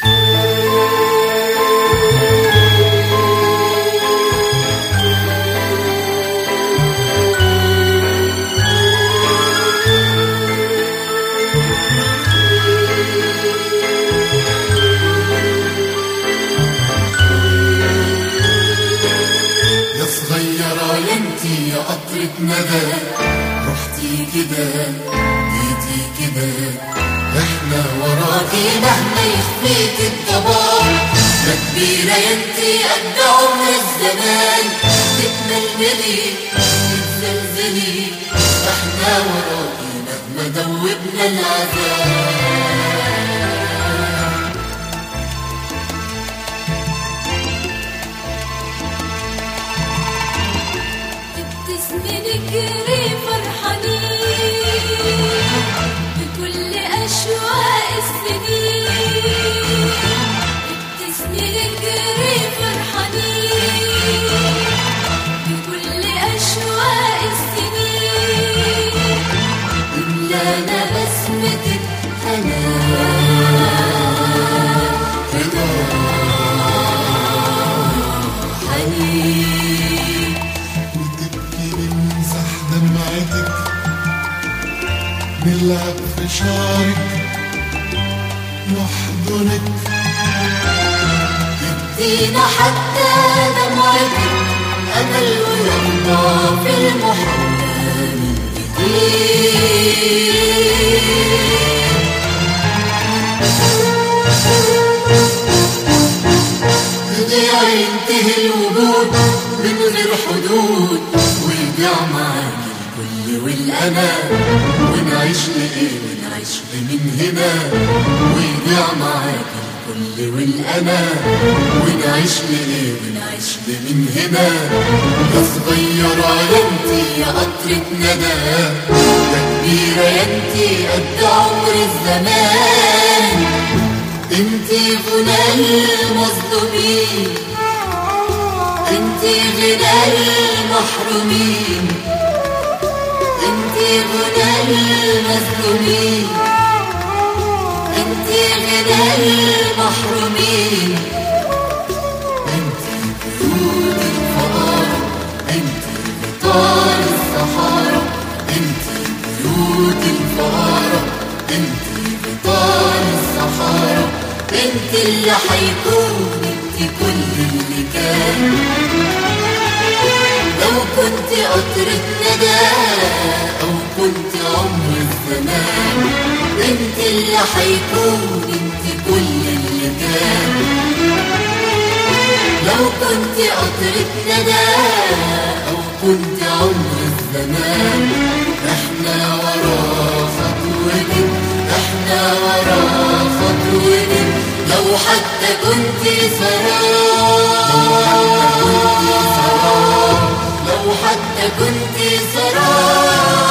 يا قطرة ندى رحتي كده جيتي كده، احنا وراكي مهما يخفيك الضباب. يا كبيرة يا انتي قد عمر الزمان، تتململي تتزلزلي، احنا وراكي مهما دوبنا العذاب. نجري فرحانين بكل أشواق السنين، ابتسمي نجري فرحانين بكل أشواق السنين، إملانا بسمتك حنان حنين، دمعتك نلعب في شعرك نحضنك، تدينا حتى دمعتك أمل ويرضى في المحبة من جديد. يضيع ينتهي الوجود من غير حدود، ويضيع معاك الكل والأنا، ونعيش لإيه ونعيش من هنا، ويضيع معاك الكل والأنا، ونعيش لإيه ونعيش من هنا. يا صغيرة يا انتي يا قطرة ندى، يا كبيرة يا انتي قد عمر الزمان، انتي غنى المظلومين، انتي غنى المحرومين، انتي غنى المظلومين، انتي غنى المحرومين، انتي بيوت الفقراء، انتي غطاء الصحارى، انتي بيوت الفقراء، انتي غطاء الصحارى، انتي اللي حيكون، انتي كل اللي كان. لو كنت قطرة ندى أو كنت عمر الزمان، انت اللي حيكون، انت كل اللي كان. لو كنت قطرة ندى أو كنت عمر الزمان، احنا ورا خطوتك، احنا ورا خطوتك. لو حتى كنت سراب، لو حتى كنت سراب.